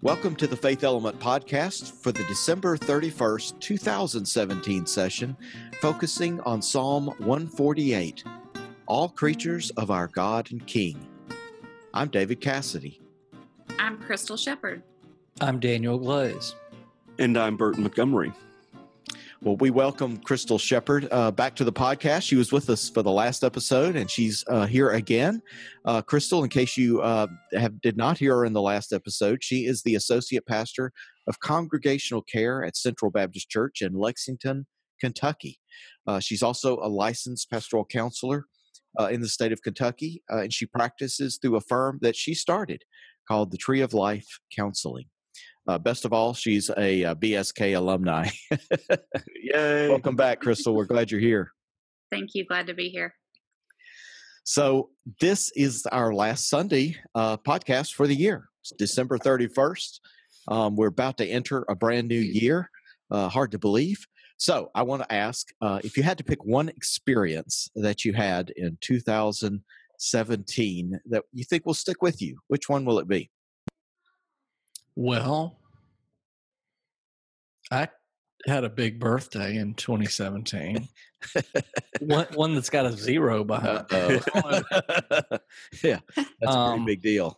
Welcome to the Faith Element Podcast for the December 31st, 2017 session, focusing on Psalm 148, All Creatures of Our God and King. I'm David Cassidy. I'm Crystal Shepard. I'm Daniel Glaze. And I'm Bert Montgomery. Well, we welcome Crystal Shepard back to the podcast. She was with us for the last episode, and she's here again. Crystal, in case you did not hear her in the last episode, she is the Associate Pastor of Congregational Care at Central Baptist Church in Lexington, Kentucky. She's also a licensed pastoral counselor in the state of Kentucky, and she practices through a firm that she started called the Tree of Life Counseling. Best of all, she's a BSK alumni. Yay. Welcome back, Crystal. We're glad you're here. Thank you. Glad to be here. So this is our last Sunday podcast for the year. It's December 31st. We're about to enter a brand new year. Hard to believe. So I want to ask if you had to pick one experience that you had in 2017 that you think will stick with you, which one will it be? Well, I had a big birthday in 2017. one that's got a zero behind it. Yeah, that's a pretty big deal.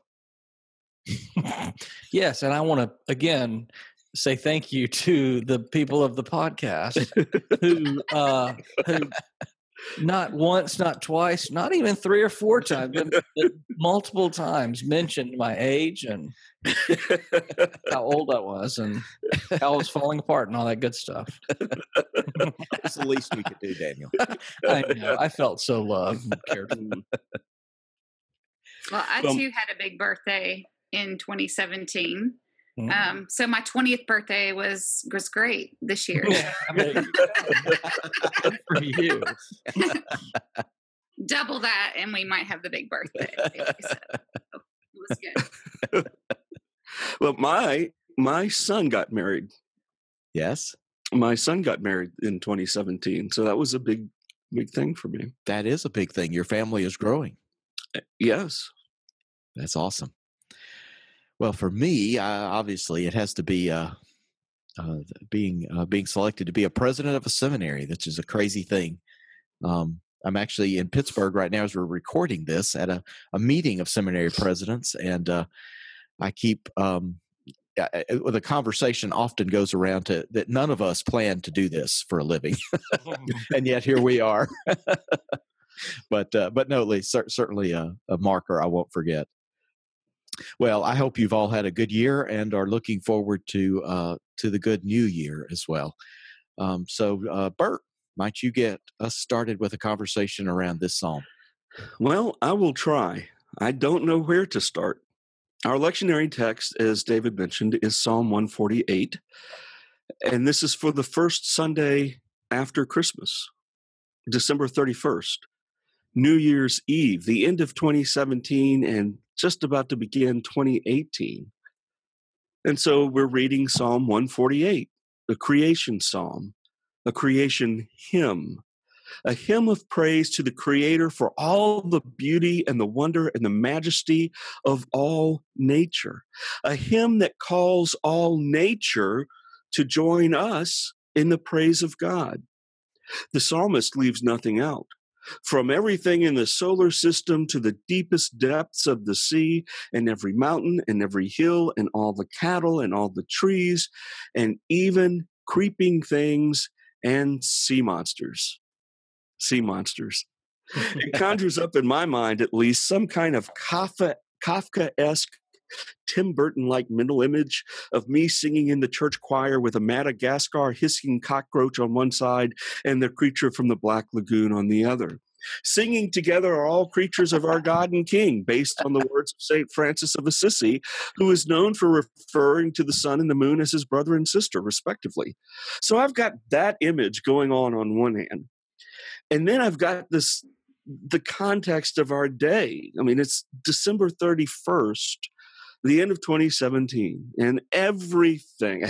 Yes, and I want to, again, say thank you to the people of the podcast who not once, not twice, not even 3 or 4 times, but multiple times mentioned my age and how old I was and how I was falling apart and all that good stuff. It's the least we could do, Daniel. I know. I felt so loved and cared for. Well, I too had a big birthday in 2017. So my 20th birthday was great this year. Good for you. Double that, and we might have the big birthday. So it was good. Well, my son got married. Yes, my son got married in 2017, so that was a big thing for me. that is a big thing. Your family is growing. Yes. That's awesome. Well, for me, obviously, it has to be being selected to be a president of a seminary, which is a crazy thing. I'm actually in Pittsburgh right now as we're recording this at a meeting of seminary presidents, and I keep the conversation often goes around to that none of us plan to do this for a living, and yet here we are. But no, Lee, certainly a marker I won't forget. Well, I hope you've all had a good year and are looking forward to the good new year as well. So, Bert, might you get us started with a conversation around this psalm? Well, I will try. I don't know where to start. Our lectionary text, as David mentioned, is Psalm 148, and this is for the first Sunday after Christmas, December 31st, New Year's Eve, the end of 2017, and just about to begin 2018. And so we're reading Psalm 148, the creation psalm, a creation hymn, a hymn of praise to the Creator for all the beauty and the wonder and the majesty of all nature, a hymn that calls all nature to join us in the praise of God. The psalmist leaves nothing out. From everything in the solar system to the deepest depths of the sea, and every mountain and every hill and all the cattle and all the trees, and even creeping things and sea monsters. Sea monsters. It conjures up in my mind, at least, some kind of Kafkaesque, Tim Burton-like mental image of me singing in the church choir with a Madagascar hissing cockroach on one side and the creature from the Black Lagoon on the other. Singing together are all creatures of our God and King, based on the words of St. Francis of Assisi, who is known for referring to the sun and the moon as his brother and sister, respectively. So I've got that image going on one hand. And then I've got the context of our day. I mean, it's December 31st, the end of 2017, and everything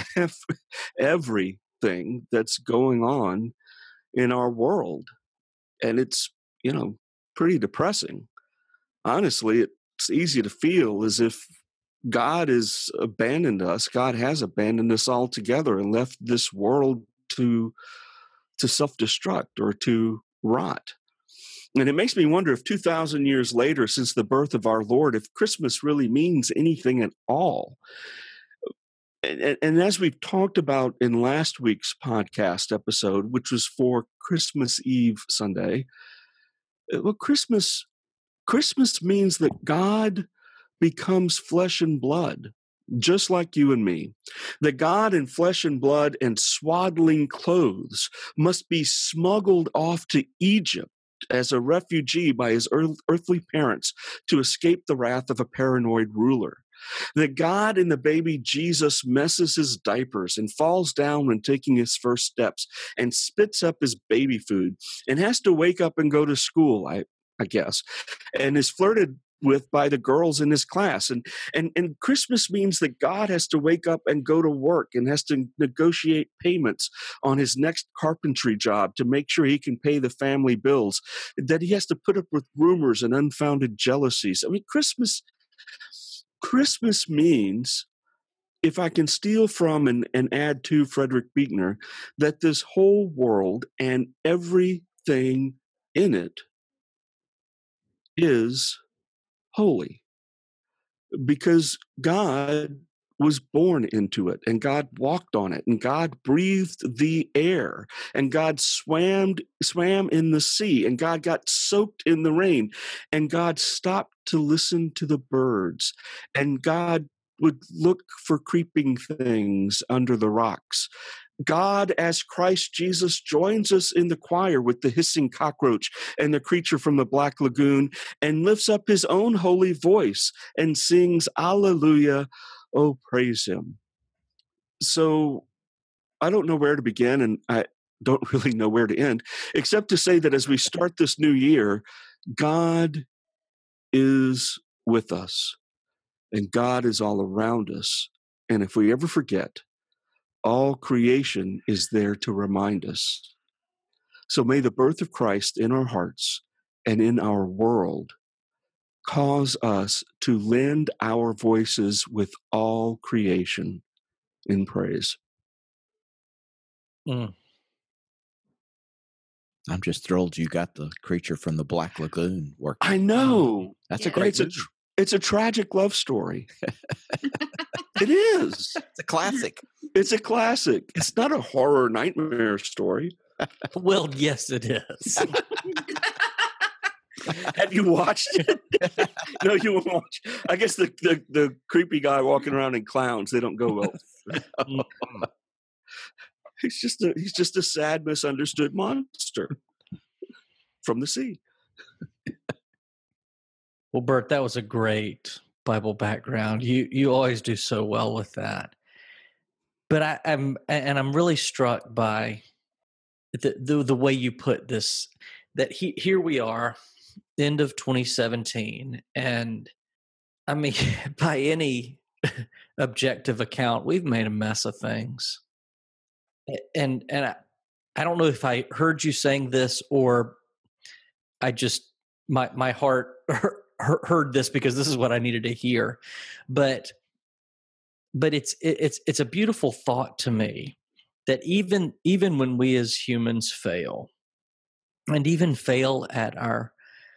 that's going on in our world. And it's, pretty depressing. Honestly, it's easy to feel as if God has abandoned us. God has abandoned us altogether and left this world to self-destruct or to rot. And it makes me wonder if 2,000 years later, since the birth of our Lord, if Christmas really means anything at all. And as we've talked about in last week's podcast episode, which was for Christmas Eve Sunday, well, Christmas means that God becomes flesh and blood, just like you and me. That God in flesh and blood and swaddling clothes must be smuggled off to Egypt as a refugee by his earthly parents to escape the wrath of a paranoid ruler. That God in the baby Jesus messes his diapers and falls down when taking his first steps and spits up his baby food and has to wake up and go to school, I guess, and is flirted with by the girls in his class. And Christmas means that God has to wake up and go to work and has to negotiate payments on his next carpentry job to make sure he can pay the family bills, that he has to put up with rumors and unfounded jealousies. I mean, Christmas means, if I can steal from and add to Frederick Buechner, that this whole world and everything in it is holy, because God was born into it, and God walked on it, and God breathed the air, and God swam in the sea, and God got soaked in the rain, and God stopped to listen to the birds, and God would look for creeping things under the rocks. God, as Christ Jesus, joins us in the choir with the hissing cockroach and the creature from the Black Lagoon, and lifts up his own holy voice and sings, Alleluia, oh, praise him. So I don't know where to begin, and I don't really know where to end, except to say that as we start this new year, God is with us, and God is all around us. And if we ever forget, all creation is there to remind us. So may the birth of Christ in our hearts and in our world cause us to lend our voices with all creation in praise. Mm. I'm just thrilled you got the creature from the Black Lagoon working. I know. That's a great movie. It's a tragic love story. It is. It's a classic. It's a classic. It's not a horror nightmare story. Well, yes, it is. Have you watched it? No, you won't watch. I guess the creepy guy walking around in clowns, they don't go well. He's just a sad, misunderstood monster from the sea. Well, Bert, that was a great Bible background. You always do so well with that. But I'm really struck by the way you put this. That here we are, end of 2017, and I mean, by any objective account, we've made a mess of things. And I don't know if I heard you saying this or I just my heart heard this because this is what I needed to hear, but it's a beautiful thought to me that even when we as humans fail, and even fail at our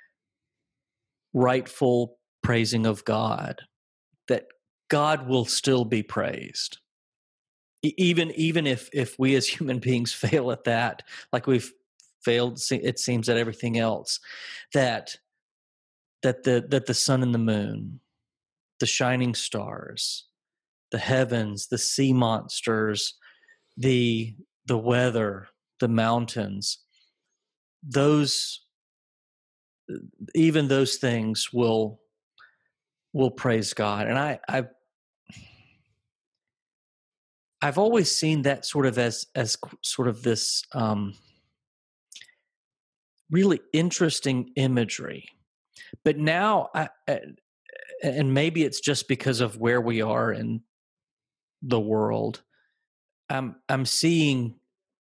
rightful praising of God, that God will still be praised. Even if we as human beings fail at that, like we've failed, it seems, at everything else, that the sun and the moon, the shining stars, the heavens, the sea monsters, the weather, the mountains, even those things will praise God. And I've always seen that sort of as sort of this really interesting imagery. But now, and maybe it's just because of where we are in the world, I'm seeing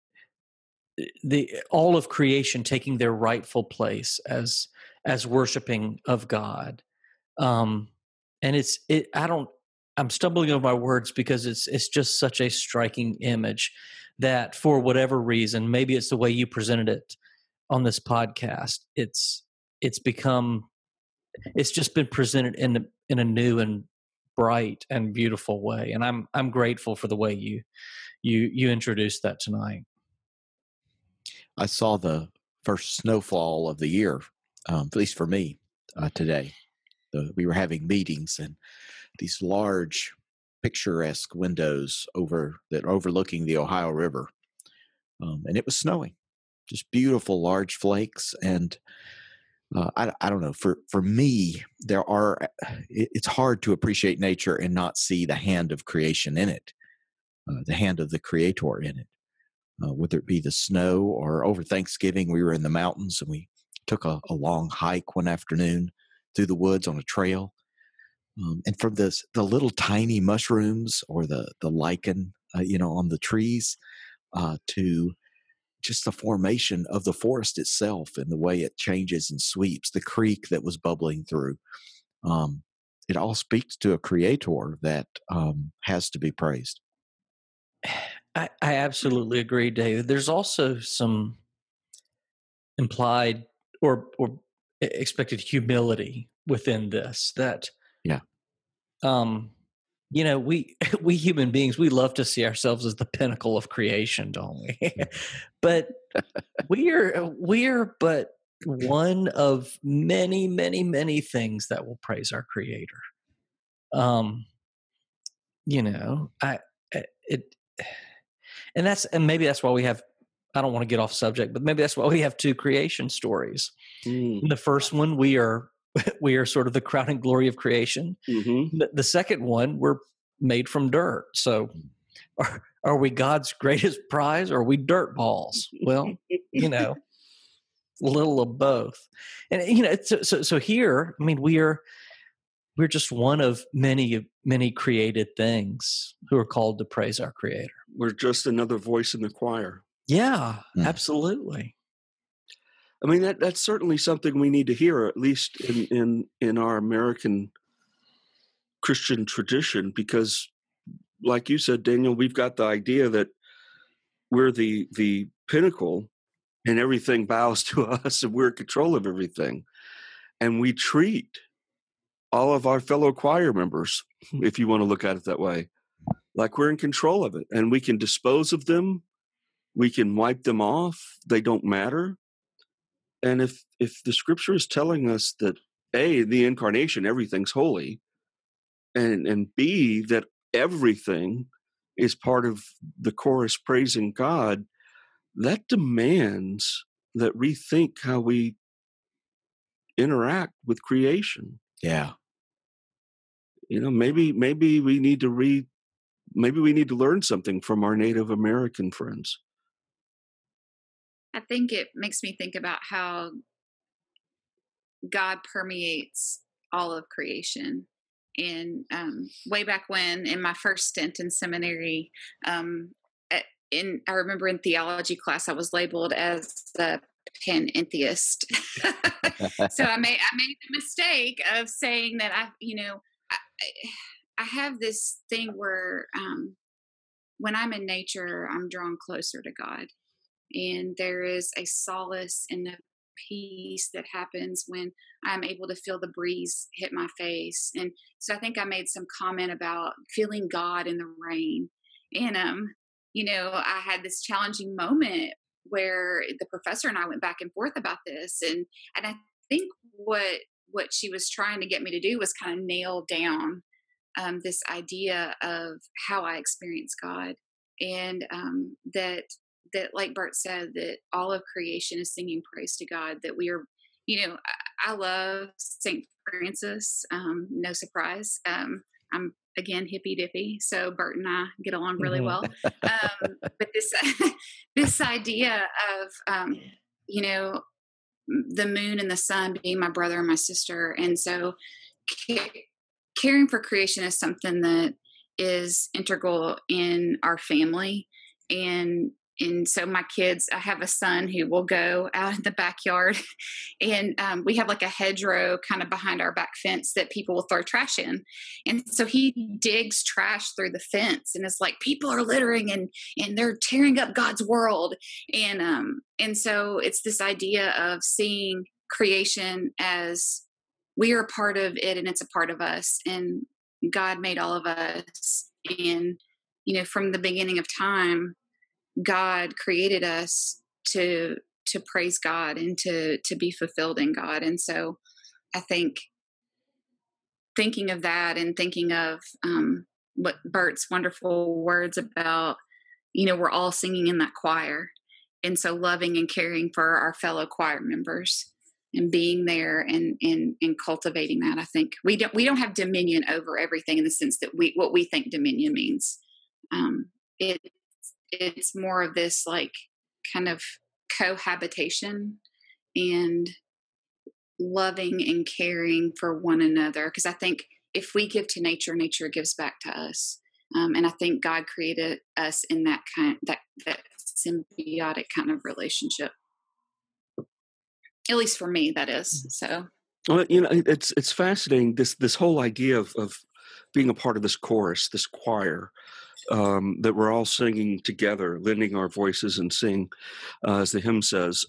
all of creation taking their rightful place as worshiping of God. And I'm stumbling over my words because it's just such a striking image that for whatever reason, maybe it's the way you presented it on this podcast, it's just been presented in a new and bright and beautiful way. And I'm grateful for the way you introduced that tonight. I saw the first snowfall of the year, at least for me, today. We were having meetings, and these large, picturesque windows overlooking the Ohio River, and it was snowing, just beautiful large flakes. And I don't know. For me, it's hard to appreciate nature and not see the hand of creation in it, the hand of the Creator in it. Whether it be the snow, or over Thanksgiving, we were in the mountains and we took a long hike one afternoon through the woods on a trail. And from the little tiny mushrooms or the lichen, on the trees, to just the formation of the forest itself and the way it changes and sweeps, the creek that was bubbling through. It all speaks to a Creator that has to be praised. I absolutely agree, David. There's also some implied or expected humility within this that, yeah. We human beings, we love to see ourselves as the pinnacle of creation, don't we? But we are but one of many, many, many things that will praise our Creator. And maybe that's why we have, I don't want to get off subject, but maybe that's why we have two creation stories. In the first one, we are sort of the crowning glory of creation. Mm-hmm. The second one, we're made from dirt. So are we God's greatest prize, or are we dirt balls? Well, a little of both. And, so here, I mean, we're just one of many, many created things who are called to praise our Creator. We're just another voice in the choir. Yeah, absolutely. I mean, that's certainly something we need to hear, at least in our American Christian tradition, because like you said, Daniel, we've got the idea that we're the pinnacle and everything bows to us and we're in control of everything. And we treat all of our fellow choir members, if you want to look at it that way, like we're in control of it, and we can dispose of them. We can wipe them off. They don't matter. And if the scripture is telling us that A, the incarnation, everything's holy, and B, that everything is part of the chorus praising God, that demands that we rethink how we interact with creation. Yeah. Maybe we need to maybe we need to learn something from our Native American friends. I think it makes me think about how God permeates all of creation. And way back when, in my first stint in seminary, I remember in theology class, I was labeled as a panentheist. So I made the mistake of saying that I have this thing where when I'm in nature, I'm drawn closer to God. And there is a solace and a peace that happens when I'm able to feel the breeze hit my face. And so I think I made some comment about feeling God in the rain. And, I had this challenging moment where the professor and I went back and forth about this. And I think what she was trying to get me to do was kind of nail down this idea of how I experience God. And that like Bert said, that all of creation is singing praise to God, that we are, I love St. Francis, no surprise. I'm again hippy dippy, so Bert and I get along really well. But this idea of the moon and the sun being my brother and my sister, and so caring for creation is something that is integral in our family. And and so my kids, I have a son who will go out in the backyard, and we have like a hedgerow kind of behind our back fence that people will throw trash in. And so he digs trash through the fence, and it's like people are littering and they're tearing up God's world. And so it's this idea of seeing creation as we are a part of it and it's a part of us, and God made all of us. And, from the beginning of time, God created us to praise God and to be fulfilled in God. And so I think thinking of that and thinking of what Bert's wonderful words about, we're all singing in that choir. And so loving and caring for our fellow choir members and being there and cultivating that. I think we don't have dominion over everything in the sense that what we think dominion means. It's more of this like kind of cohabitation and loving and caring for one another. Because I think if we give to nature, nature gives back to us. And I think God created us in that symbiotic kind of relationship. At least for me, that is. So, well, it's fascinating. This whole idea of being a part of this chorus, this choir, that we're all singing together, lending our voices and sing, as the hymn says.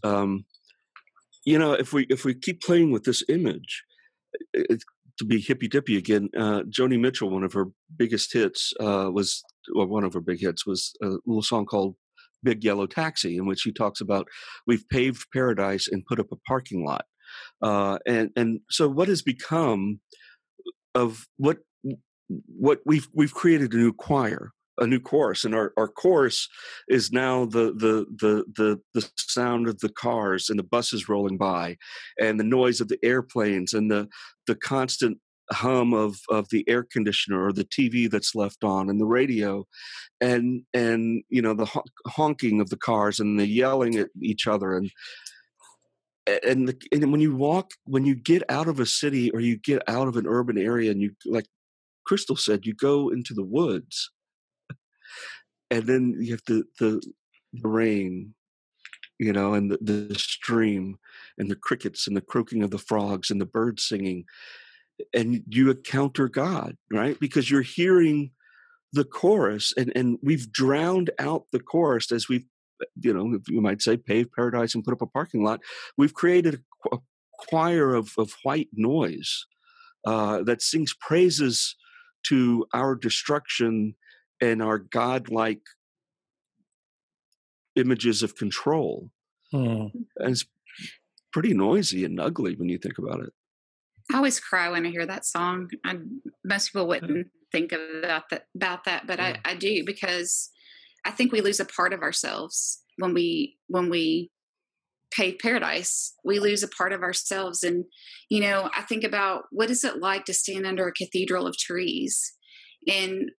If we keep playing with this image, to be hippy dippy again, Joni Mitchell, one of her biggest hits was a little song called Big Yellow Taxi, in which she talks about we've paved paradise and put up a parking lot. And so what has become of what we've created a new choir, a new chorus, and our chorus is now the sound of the cars and the buses rolling by, and the noise of the airplanes, and the constant hum of the air conditioner or the TV that's left on, and the radio, and the honking of the cars and the yelling at each other, and when you get out of a city or you get out of an urban area, and you, like Crystal said, you go into the woods. And then you have the rain, and the stream, and the crickets, and the croaking of the frogs, and the birds singing, and you encounter God, right? Because you're hearing the chorus, and we've drowned out the chorus as we've, you might say, paved paradise and put up a parking lot. We've created a choir of white noise that sings praises to our destruction and our godlike images of control. And it's pretty noisy and ugly when you think about it. I always cry when I hear that song. Most people wouldn't think about that, but I do, because I think we lose a part of ourselves when we pave paradise. We lose a part of ourselves. And, I think about what is it like to stand under a cathedral of trees. And,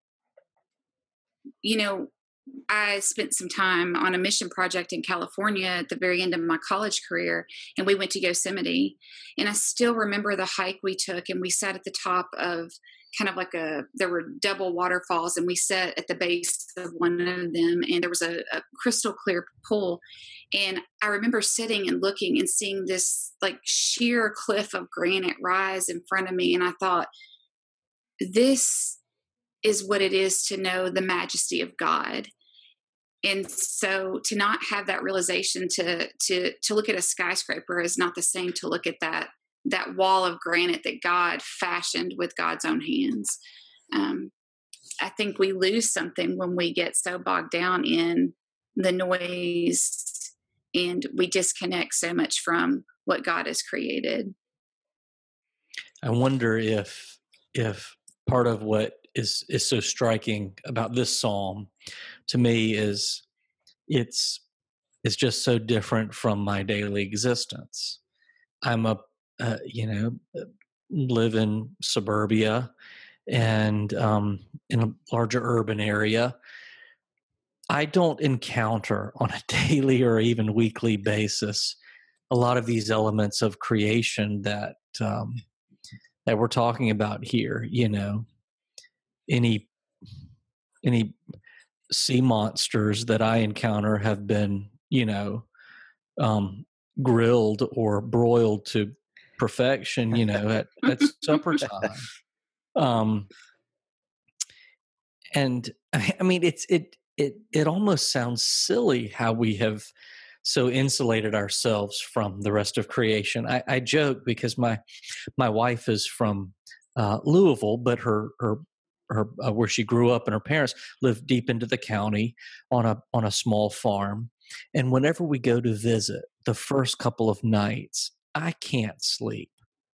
I spent some time on a mission project in California at the very end of my college career, and we went to Yosemite. And I still remember the hike we took, and we sat at the top of kind of like there were double waterfalls, and we sat at the base of one of them, and there was a crystal clear pool. And I remember sitting and looking and seeing this like sheer cliff of granite rise in front of me. And I thought, this is what it is to know the majesty of God. And so to not have that realization, to look at a skyscraper is not the same to look at that wall of granite that God fashioned with God's own hands. I think we lose something when we get so bogged down in the noise, and we disconnect so much from what God has created. I wonder if part of what is so striking about this psalm to me is it's just so different from my daily existence. I'm live in suburbia and in a larger urban area. I don't encounter on a daily or even weekly basis a lot of these elements of creation that we're talking about here. Any sea monsters that I encounter have been, grilled or broiled to perfection, at supper time. And I mean, it almost sounds silly how we have so insulated ourselves from the rest of creation. I joke because my wife is from Louisville, but her where she grew up and her parents lived deep into the county on a small farm. And whenever we go to visit, the first couple of nights, I can't sleep.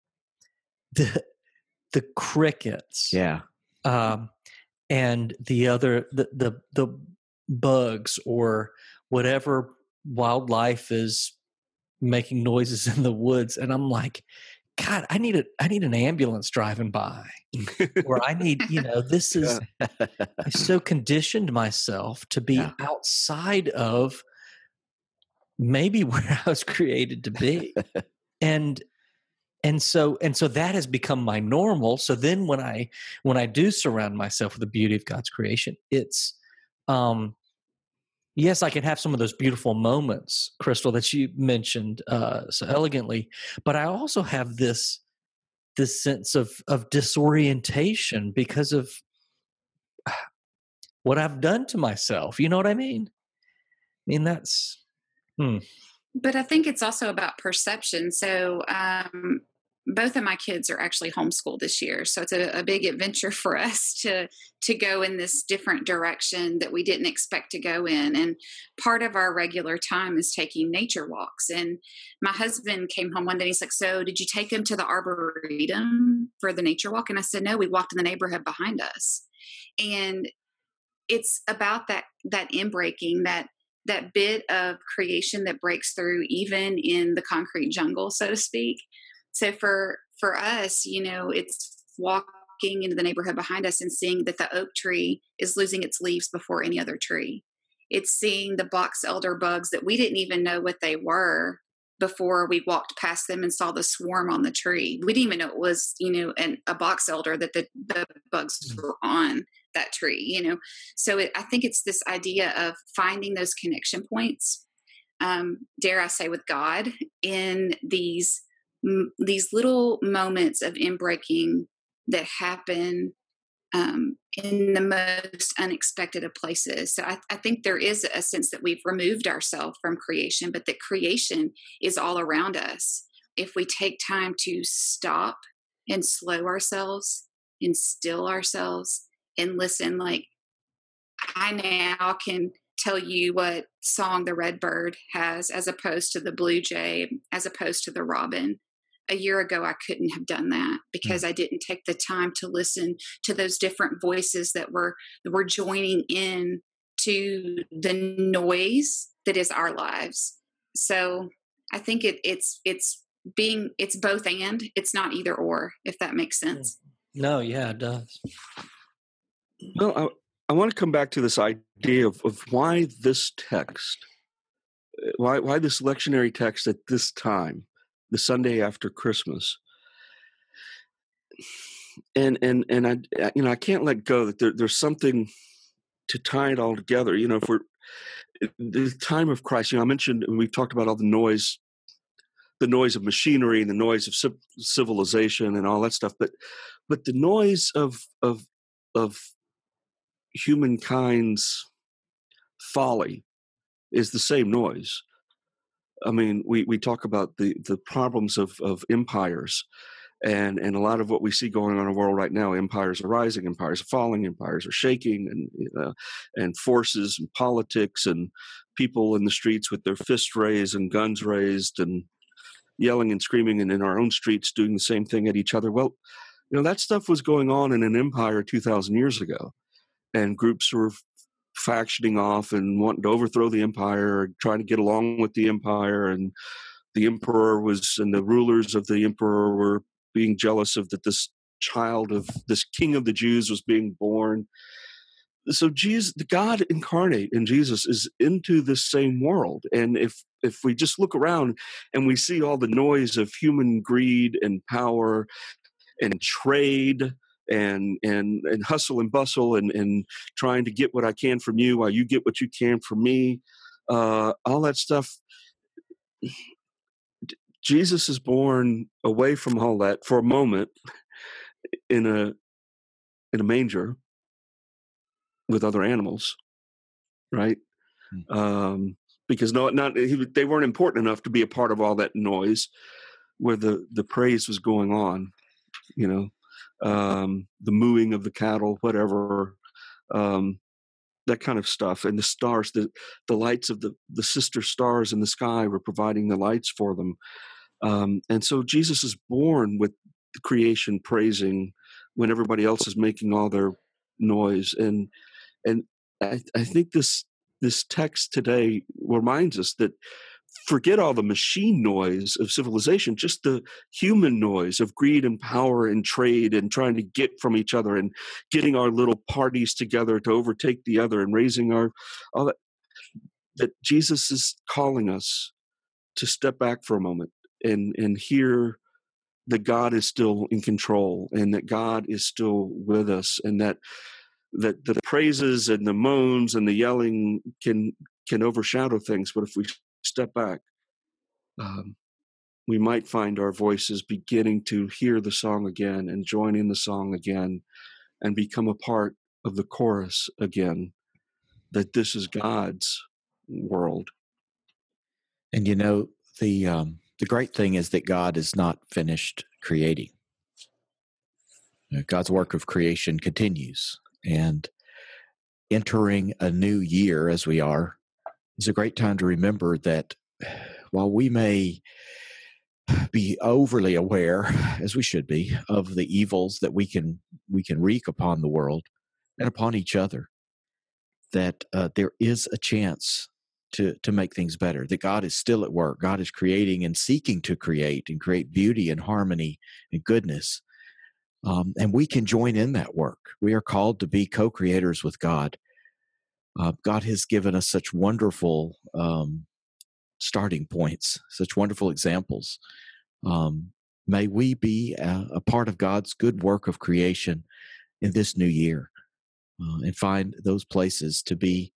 The crickets, Yeah. and the bugs or whatever wildlife is making noises in the woods, and I'm like, God, I need an ambulance driving by, or I need, this is, I so conditioned myself to be outside of maybe where I was created to be. And so that has become my normal. So then when I do surround myself with the beauty of God's creation, it's, yes, I can have some of those beautiful moments, Crystal, that you mentioned so elegantly, but I also have this sense of disorientation because of what I've done to myself. You know what I mean? I mean, that's. But I think it's also about perception. So both of my kids are actually homeschooled this year. So it's a big adventure for us to go in this different direction that we didn't expect to go in. And part of our regular time is taking nature walks. And my husband came home one day and he's like, so did you take him to the Arboretum for the nature walk? And I said, no, we walked in the neighborhood behind us. And it's about that inbreaking, that bit of creation that breaks through even in the concrete jungle, so to speak. So for us, it's walking into the neighborhood behind us and seeing that the oak tree is losing its leaves before any other tree. It's seeing the box elder bugs that we didn't even know what they were before we walked past them and saw the swarm on the tree. We didn't even know it was, a box elder, that the bugs were on that tree, So I think it's this idea of finding those connection points, dare I say, with God in these little moments of inbreaking that happen in the most unexpected of places. So I think there is a sense that we've removed ourselves from creation, but that creation is all around us. If we take time to stop and slow ourselves and still ourselves and listen, like I now can tell you what song the redbird has as opposed to the blue jay, as opposed to the robin. A year ago, I couldn't have done that because I didn't take the time to listen to those different voices that were joining in to the noise that is our lives. So I think it's both and, it's not either or, if that makes sense. No, yeah, it does. Well, I want to come back to this idea of why this text, why this lectionary text at this time, the Sunday after Christmas, and I can't let go that there's something to tie it all together. For the time of Christ, I mentioned, and we've talked about all the noise of machinery and the noise of civilization and all that stuff, but the noise of humankind's folly is the same noise. I mean, we talk about the problems of empires, and a lot of what we see going on in the world right now. Empires are rising, empires are falling, empires are shaking, and forces and politics and people in the streets with their fists raised and guns raised and yelling and screaming, and in our own streets doing the same thing at each other. Well, that stuff was going on in an empire 2,000 years ago, and groups were factioning off and wanting to overthrow the empire, trying to get along with the empire, and the emperor and the rulers of the emperor were being jealous of that this child of this king of the Jews was being born. So Jesus, the God incarnate in Jesus, is into this same world. And if we just look around and we see all the noise of human greed and power and trade and hustle and bustle and trying to get what I can from you while you get what you can from me. All that stuff. Jesus is born away from all that for a moment in a manger with other animals, right? Because they weren't important enough to be a part of all that noise where the praise was going on, the mooing of the cattle, whatever, that kind of stuff. And the stars, the lights of the sister stars in the sky were providing the lights for them. And so Jesus is born with the creation praising when everybody else is making all their noise. And I think this text today reminds us that forget all the machine noise of civilization, just the human noise of greed and power and trade and trying to get from each other and getting our little parties together to overtake the other and raising all that Jesus is calling us to step back for a moment and hear that God is still in control and that God is still with us, and that the praises and the moans and the yelling can overshadow things. But if we step back, we might find our voices beginning to hear the song again and join in the song again and become a part of the chorus again, that this is God's world. And the great thing is that God is not finished creating. God's work of creation continues, and entering a new year as we are is a great time to remember that while we may be overly aware, as we should be, of the evils that we can wreak upon the world and upon each other, that there is a chance to make things better, that God is still at work. God is creating and seeking to create and create beauty and harmony and goodness. And we can join in that work. We are called to be co-creators with God. God has given us such wonderful starting points, such wonderful examples. May we be a part of God's good work of creation in this new year, and find those places to be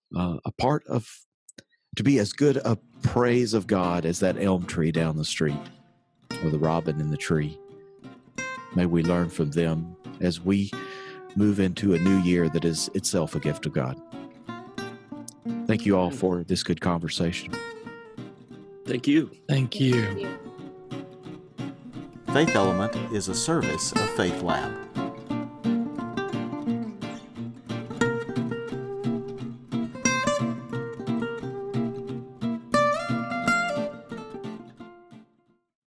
to be as good a praise of God as that elm tree down the street or the robin in the tree. May we learn from them as we move into a new year that is itself a gift of God. Thank you all for this good conversation. Thank you. Thank you. Faith Element is a service of Faith Lab.